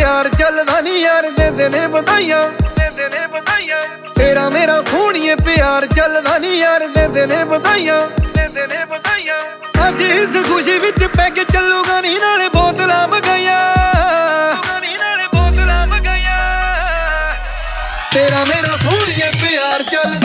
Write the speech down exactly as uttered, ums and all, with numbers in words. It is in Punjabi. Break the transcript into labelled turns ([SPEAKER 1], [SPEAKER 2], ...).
[SPEAKER 1] ਪਿਆਰ ਚੱਲਦਾ ਨੀ ਯਾਰ ਦਿੰਦੇ ਨੇ ਵਧਾਈਆਂ, ਦਿੰਦੇ ਨੇ ਵਧਾਈਆਂ। ਤੇਰਾ ਮੇਰਾ ਸੋਹਣੀਏ ਪਿਆਰ ਚੱਲਦਾ ਨੀ ਯਾਰ ਦਿੰਦੇ ਨੇ ਵਧਾਈਆਂ, ਦਿੰਦੇ ਨੇ ਵਧਾਈਆਂ। ਅੱਜ ਇਸ ਖੁਸ਼ੀ ਵਿੱਚ ਪੈਗ ਚੱਲੂਗਾ ਨੀ ਨਾਲੇ ਬੋਤਲਾਂ ਮਗਾਈਆਂ, ਨੀ ਨਾਲੇ ਬੋਤਲਾਂ ਮਗਾਈਆਂ। ਤੇਰਾ ਮੇਰਾ ਸੋਹਣੀਏ ਪਿਆਰ ਚੱਲ